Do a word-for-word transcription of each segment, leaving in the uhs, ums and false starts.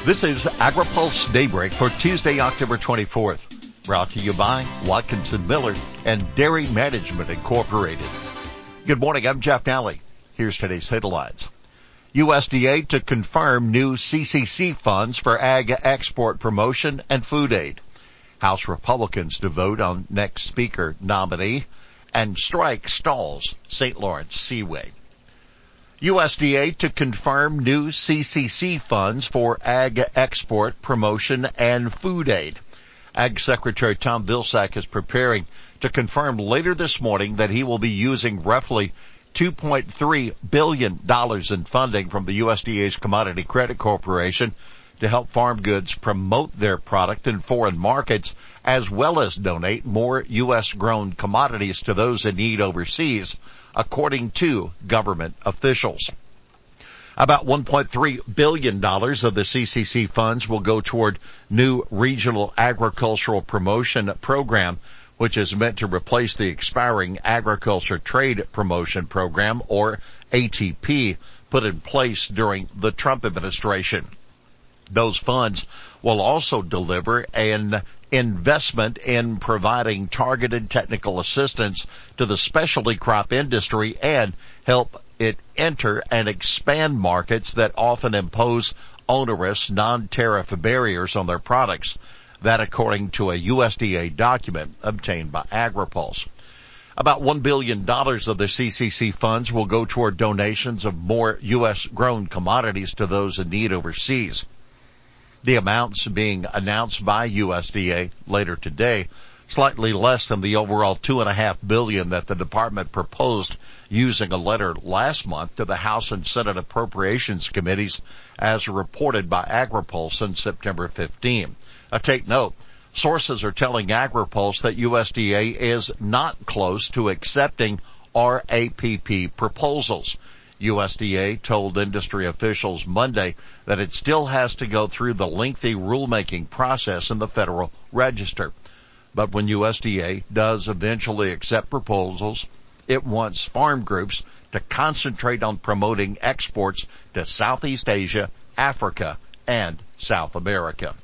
This is AgriPulse Daybreak for Tuesday, October twenty-fourth. Brought to you by Watkinson Miller and Dairy Management Incorporated. Good morning, I'm Jeff Nally. Here's today's headlines. U S D A to confirm new C C C funds for ag export promotion and food aid. House Republicans to vote on next Speaker nominee. And strike stalls Saint Lawrence Seaway. U S D A to confirm new C C C funds for ag export promotion and food aid. Ag Secretary Tom Vilsack is preparing to confirm later this morning that he will be using roughly two point three billion dollars in funding from the U S D A's Commodity Credit Corporation to help farm goods promote their product in foreign markets, as well as donate more U S-grown commodities to those in need overseas, according to government officials. About one point three billion dollars of the C C C funds will go toward new regional agricultural promotion program, which is meant to replace the expiring Agriculture Trade Promotion Program, or A T P, put in place during the Trump administration. Those funds will also deliver an investment in providing targeted technical assistance to the specialty crop industry and help it enter and expand markets that often impose onerous non-tariff barriers on their products. That according to a U S D A document obtained by AgriPulse. About one billion dollars of the C C C funds will go toward donations of more U S-grown commodities to those in need overseas. The amounts being announced by U S D A later today, slightly less than the overall two and a half billion that the department proposed using a letter last month to the House and Senate Appropriations Committees, as reported by AgriPulse on September fifteenth. Uh, take note, sources are telling AgriPulse that U S D A is not close to accepting R A P P proposals. U S D A told industry officials Monday that it still has to go through the lengthy rulemaking process in the Federal Register. But when U S D A does eventually accept proposals, it wants farm groups to concentrate on promoting exports to Southeast Asia, Africa, and South America.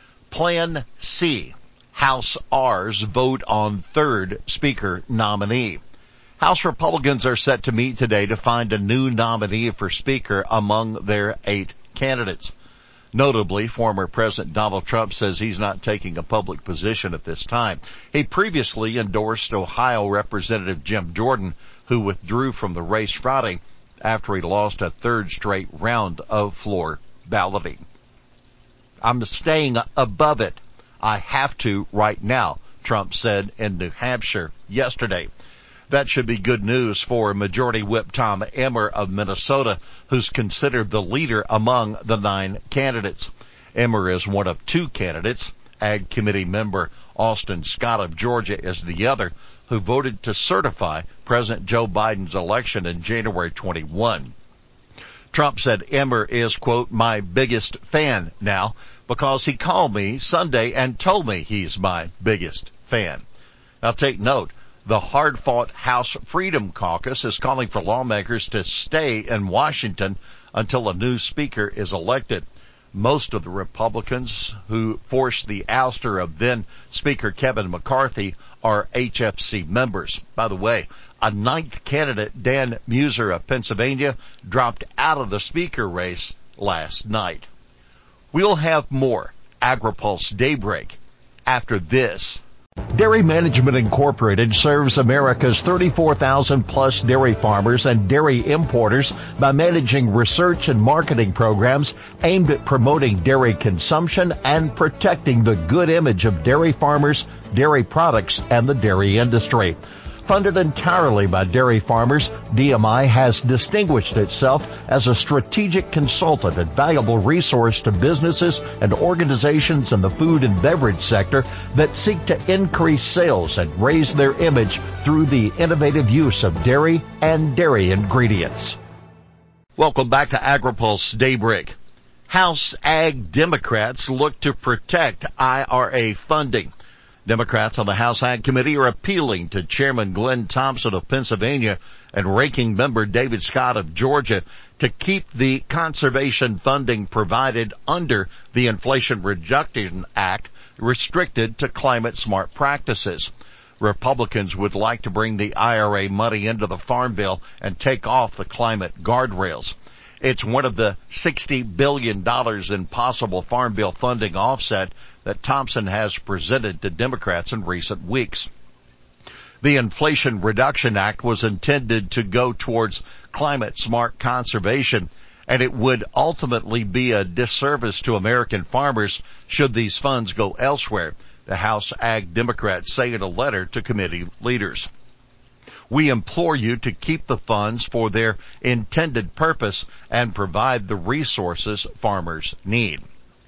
Plan C. House R's vote on third Speaker nominee. House Republicans are set to meet today to find a new nominee for Speaker among their eight candidates. Notably, former President Donald Trump says he's not taking a public position at this time. He previously endorsed Ohio Representative Jim Jordan, who withdrew from the race Friday after he lost a third straight round of floor balloting. I'm staying above it. I have to right now, Trump said in New Hampshire yesterday. That should be good news for Majority Whip Tom Emmer of Minnesota, who's considered the leader among the nine candidates. Emmer is one of two candidates. Ag Committee member Austin Scott of Georgia is the other, who voted to certify President Joe Biden's election in January twenty-first. Trump said Emmer is, quote, my biggest fan now because he called me Sunday and told me he's my biggest fan. Now take note. The hard-fought House Freedom Caucus is calling for lawmakers to stay in Washington until a new speaker is elected. Most of the Republicans who forced the ouster of then-Speaker Kevin McCarthy are H F C members. By the way, a ninth candidate, Dan Muser of Pennsylvania, dropped out of the speaker race last night. We'll have more AgriPulse Daybreak after this. Dairy Management Incorporated serves America's thirty-four thousand plus dairy farmers and dairy importers by managing research and marketing programs aimed at promoting dairy consumption and protecting the good image of dairy farmers, dairy products, and the dairy industry. Funded entirely by dairy farmers, D M I has distinguished itself as a strategic consultant and valuable resource to businesses and organizations in the food and beverage sector that seek to increase sales and raise their image through the innovative use of dairy and dairy ingredients. Welcome back to AgriPulse Daybreak. House Ag Democrats look to protect I R A funding. Democrats on the House Ag Committee are appealing to Chairman Glenn Thompson of Pennsylvania and Ranking Member David Scott of Georgia to keep the conservation funding provided under the Inflation Reduction Act restricted to climate-smart practices. Republicans would like to bring the I R A money into the Farm Bill and take off the climate guardrails. It's one of the sixty billion dollars in possible Farm Bill funding offset that Thompson has presented to Democrats in recent weeks. The Inflation Reduction Act was intended to go towards climate-smart conservation, and it would ultimately be a disservice to American farmers should these funds go elsewhere, the House Ag Democrats say in a letter to committee leaders. We implore you to keep the funds for their intended purpose and provide the resources farmers need.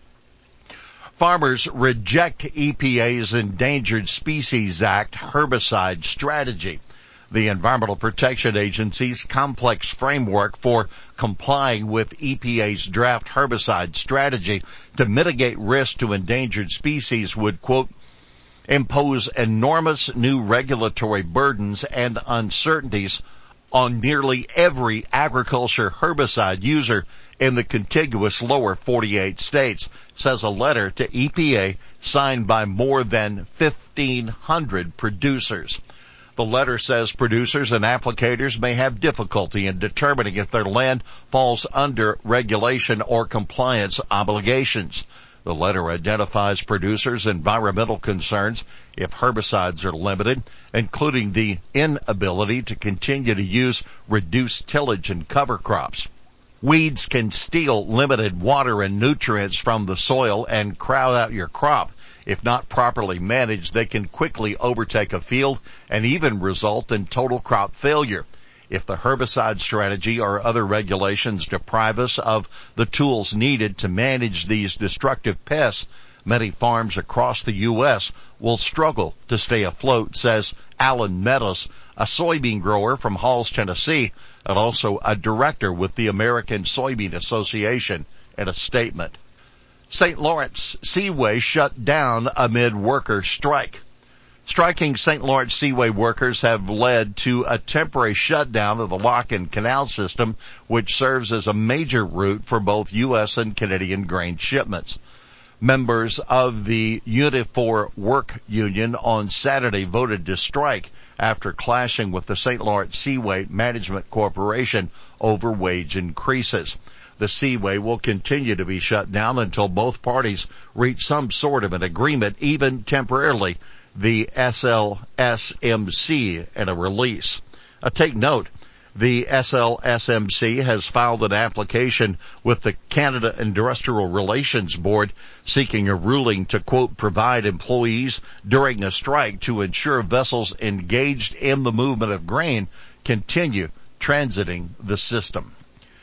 Farmers reject E P A's Endangered Species Act herbicide strategy. The Environmental Protection Agency's complex framework for complying with E P A's draft herbicide strategy to mitigate risk to endangered species would, quote, impose enormous new regulatory burdens and uncertainties on nearly every agriculture herbicide user in the contiguous lower forty-eight states, says a letter to E P A signed by more than fifteen hundred producers. The letter says producers and applicators may have difficulty in determining if their land falls under regulation or compliance obligations. The letter identifies producers' environmental concerns if herbicides are limited, including the inability to continue to use reduced tillage and cover crops. Weeds can steal limited water and nutrients from the soil and crowd out your crop. If not properly managed, they can quickly overtake a field and even result in total crop failure. If the herbicide strategy or other regulations deprive us of the tools needed to manage these destructive pests, many farms across the U S will struggle to stay afloat, says Alan Meadows, a soybean grower from Halls, Tennessee, and also a director with the American Soybean Association, in a statement. Saint Lawrence Seaway shut down amid worker strike. Striking Saint Lawrence Seaway workers have led to a temporary shutdown of the lock and canal system, which serves as a major route for both U S and Canadian grain shipments. Members of the Unifor Work Union on Saturday voted to strike after clashing with the Saint Lawrence Seaway Management Corporation over wage increases. The Seaway will continue to be shut down until both parties reach some sort of an agreement, even temporarily, the S L S M C in a release. Uh, take note, the S L S M C has filed an application with the Canada Industrial Relations Board seeking a ruling to, quote, provide employees during a strike to ensure vessels engaged in the movement of grain continue transiting the system.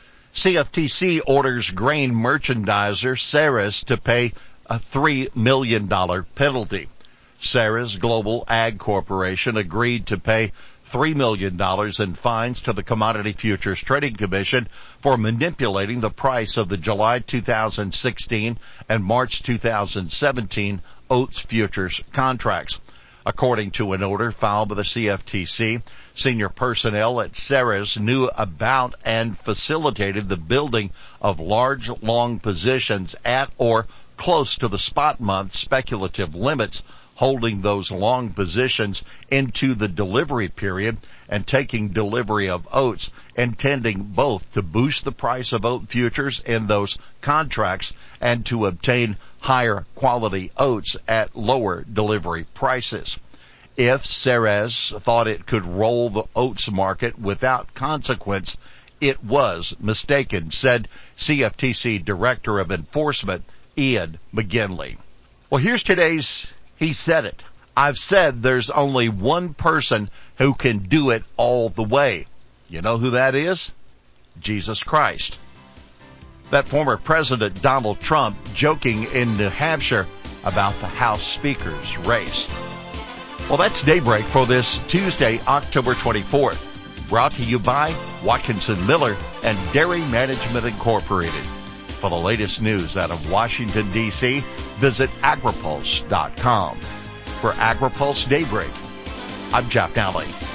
C F T C orders grain merchandiser Ceres to pay a three million dollars penalty. Ceres Global Ag Corporation agreed to pay three million dollars in fines to the Commodity Futures Trading Commission for manipulating the price of the July two thousand sixteen and March two thousand seventeen oats futures contracts. According to an order filed by the C F T C, senior personnel at Ceres knew about and facilitated the building of large, long positions at or close to the spot month speculative limits, holding those long positions into the delivery period and taking delivery of oats, intending both to boost the price of oat futures in those contracts and to obtain higher quality oats at lower delivery prices. If Ceres thought it could roll the oats market without consequence, it was mistaken, said C F T C Director of Enforcement Ian McGinley. Well, here's today's He Said It. I've said there's only one person who can do it all the way. You know who that is? Jesus Christ. That former President Donald Trump joking in New Hampshire about the House Speaker's race. Well, that's Daybreak for this Tuesday, October twenty-fourth. Brought to you by Watkinson Miller and Dairy Management Incorporated. For the latest news out of Washington, D C, visit agripulse dot com. for AgriPulse Daybreak. I'm Jeff Nally.